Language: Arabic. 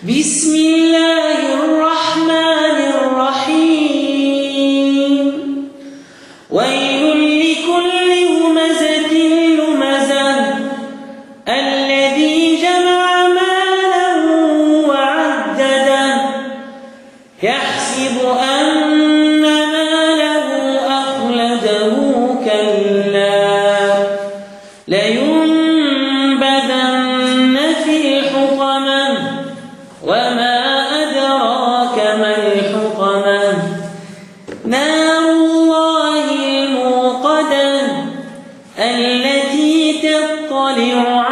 بسم الله الرحمن الرحيم ويل لكل همزة لمزة الذي جمع مالا وعدده يحسب أن ماله أخلده كلا لينبذن في الحطمة وما أدراك ما الحطمة نار الله الموقدة التي تطلع